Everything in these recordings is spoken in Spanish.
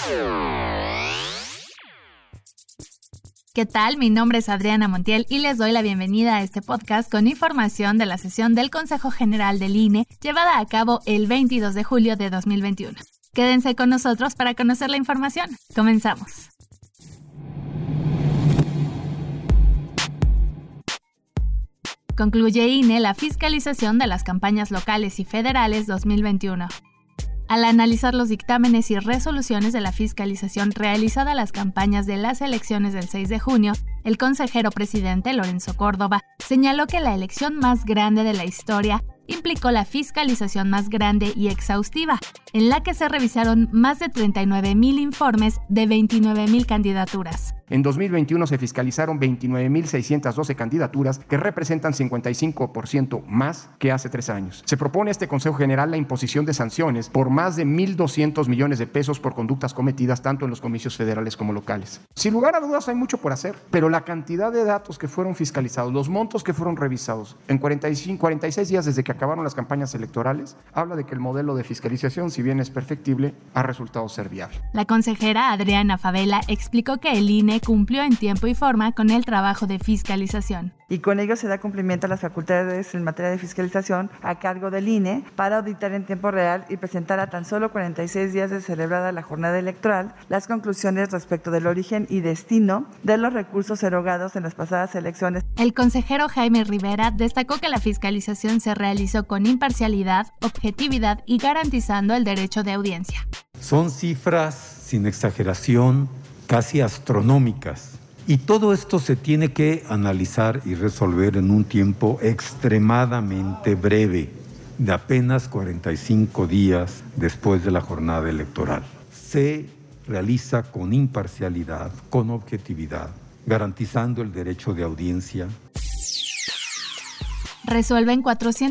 ¿Qué tal? Mi nombre es Adriana Montiel y les doy la bienvenida a este podcast con información de la sesión del Consejo General del INE llevada a cabo el 22 de julio de 2021. Quédense con nosotros para conocer la información. Comenzamos. Concluye INE la fiscalización de las campañas locales y federales 2021. Al analizar los dictámenes y resoluciones de la fiscalización realizada a las campañas de las elecciones del 6 de junio, el consejero presidente Lorenzo Córdoba señaló que la elección más grande de la historia implicó la fiscalización más grande y exhaustiva, en la que se revisaron más de 39,000 informes de 29,000 candidaturas. En 2021 se fiscalizaron 29,612 candidaturas que representan 55% más que hace 3 años. Se propone a este Consejo General la imposición de sanciones por más de 1,200 millones de pesos por conductas cometidas tanto en los comicios federales como locales. Sin lugar a dudas hay mucho por hacer, pero la cantidad de datos que fueron fiscalizados, los montos que fueron revisados en 46 días desde que acabaron las campañas electorales, habla de que el modelo de fiscalización, si bien es perfectible, ha resultado ser viable. La consejera Adriana Fabela explicó que el INE cumplió en tiempo y forma con el trabajo de fiscalización. Y con ello se da cumplimiento a las facultades en materia de fiscalización a cargo del INE para auditar en tiempo real y presentar a tan solo 46 días de celebrada la jornada electoral las conclusiones respecto del origen y destino de los recursos erogados en las pasadas elecciones. El consejero Jaime Rivera destacó que la fiscalización se realizó con imparcialidad, objetividad y garantizando el derecho de audiencia. Son cifras, sin exageración, casi astronómicas. Y todo esto se tiene que analizar y resolver en un tiempo extremadamente breve, de apenas 45 días después de la jornada electoral. Se realiza con imparcialidad, con objetividad, garantizando el derecho de audiencia. Resuelven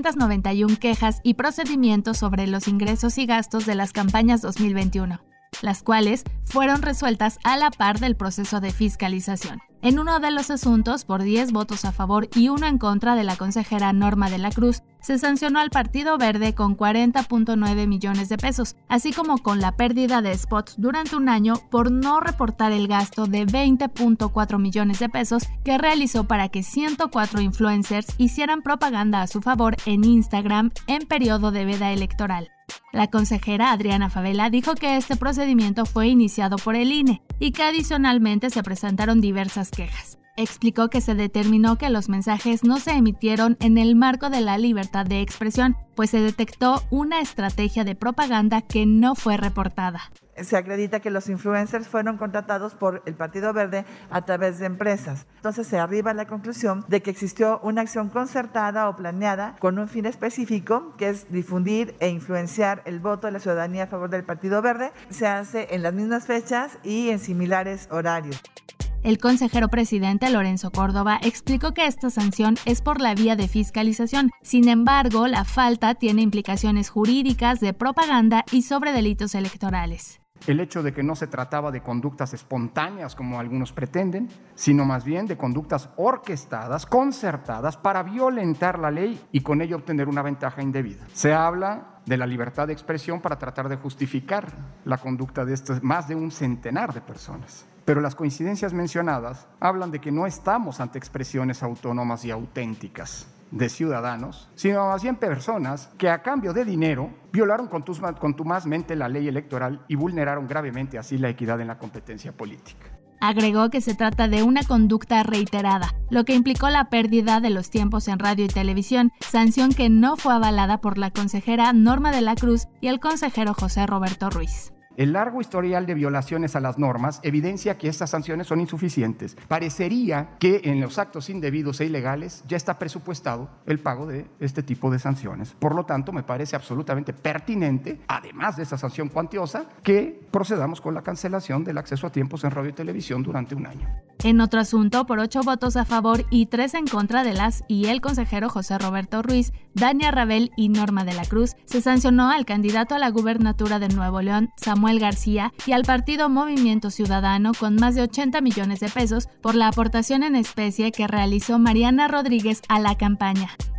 491 quejas y procedimientos sobre los ingresos y gastos de las campañas 2021. Las cuales fueron resueltas a la par del proceso de fiscalización. En uno de los asuntos, por 10 votos a favor y 1 en contra de la consejera Norma de la Cruz, se sancionó al Partido Verde con 40.9 millones de pesos, así como con la pérdida de spots durante un año por no reportar el gasto de 20.4 millones de pesos que realizó para que 104 influencers hicieran propaganda a su favor en Instagram en periodo de veda electoral. La consejera Adriana Fabela dijo que este procedimiento fue iniciado por el INE y que adicionalmente se presentaron diversas quejas. Explicó que se determinó que los mensajes no se emitieron en el marco de la libertad de expresión, pues se detectó una estrategia de propaganda que no fue reportada. Se acredita que los influencers fueron contratados por el Partido Verde a través de empresas. Entonces se arriba a la conclusión de que existió una acción concertada o planeada con un fin específico, que es difundir e influenciar el voto de la ciudadanía a favor del Partido Verde. Se hace en las mismas fechas y en similares horarios. El consejero presidente Lorenzo Córdoba explicó que esta sanción es por la vía de fiscalización. Sin embargo, la falta tiene implicaciones jurídicas de propaganda y sobre delitos electorales. El hecho de que no se trataba de conductas espontáneas como algunos pretenden, sino más bien de conductas orquestadas, concertadas para violentar la ley y con ello obtener una ventaja indebida. Se habla de la libertad de expresión para tratar de justificar la conducta de más de un centenar de personas. Pero las coincidencias mencionadas hablan de que no estamos ante expresiones autónomas y auténticas de ciudadanos, sino más bien personas que a cambio de dinero violaron contumazmente la ley electoral y vulneraron gravemente así la equidad en la competencia política. Agregó que se trata de una conducta reiterada, lo que implicó la pérdida de los tiempos en radio y televisión, sanción que no fue avalada por la consejera Norma de la Cruz y el consejero José Roberto Ruiz. El largo historial de violaciones a las normas evidencia que estas sanciones son insuficientes. Parecería que en los actos indebidos e ilegales ya está presupuestado el pago de este tipo de sanciones. Por lo tanto, me parece absolutamente pertinente, además de esa sanción cuantiosa, que procedamos con la cancelación del acceso a tiempos en radio y televisión durante un año. En otro asunto, por 8 votos a favor y 3 en contra de las y el consejero José Roberto Ruiz, Dania Rabel y Norma de la Cruz, se sancionó al candidato a la gubernatura de Nuevo León, Samuel García, y al partido Movimiento Ciudadano con más de 80 millones de pesos por la aportación en especie que realizó Mariana Rodríguez a la campaña.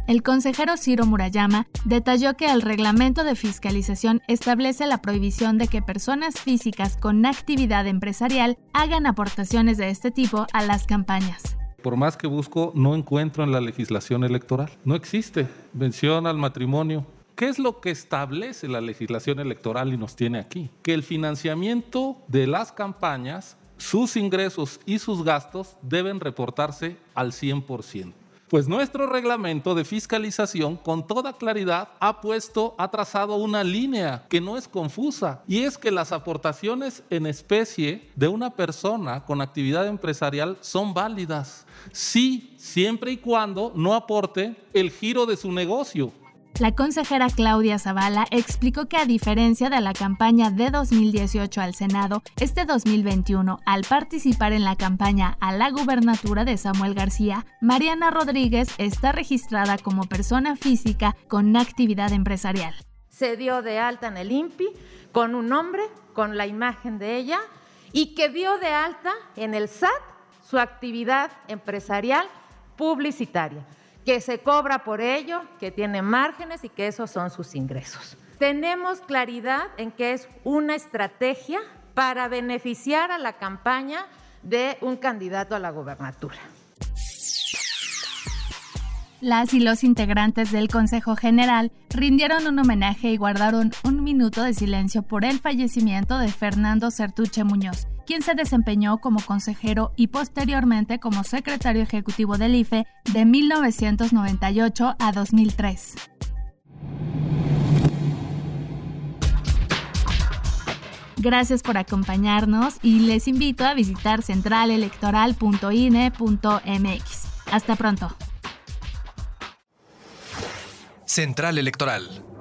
El consejero Ciro Murayama detalló que el reglamento de fiscalización establece la prohibición de que personas físicas con actividad empresarial hagan aportaciones de este tipo a las campañas. Por más que busco, no encuentro en la legislación electoral. No existe mención al matrimonio. ¿Qué es lo que establece la legislación electoral y nos tiene aquí? Que el financiamiento de las campañas, sus ingresos y sus gastos deben reportarse al 100%. Pues nuestro reglamento de fiscalización con toda claridad ha trazado una línea que no es confusa, y es que las aportaciones en especie de una persona con actividad empresarial son válidas, sí, siempre y cuando no aporte el giro de su negocio. La consejera Claudia Zavala explicó que a diferencia de la campaña de 2018 al Senado, este 2021, al participar en la campaña a la gubernatura de Samuel García, Mariana Rodríguez está registrada como persona física con actividad empresarial. Se dio de alta en el INPI con un nombre, con la imagen de ella, y que dio de alta en el SAT su actividad empresarial publicitaria, que se cobra por ello, que tiene márgenes y que esos son sus ingresos. Tenemos claridad en que es una estrategia para beneficiar a la campaña de un candidato a la gobernatura. Las y los integrantes del Consejo General rindieron un homenaje y guardaron un minuto de silencio por el fallecimiento de Fernando Sertuche Muñoz, quien se desempeñó como consejero y posteriormente como secretario ejecutivo del IFE de 1998 a 2003. Gracias por acompañarnos y les invito a visitar centralelectoral.ine.mx. Hasta pronto. Central Electoral.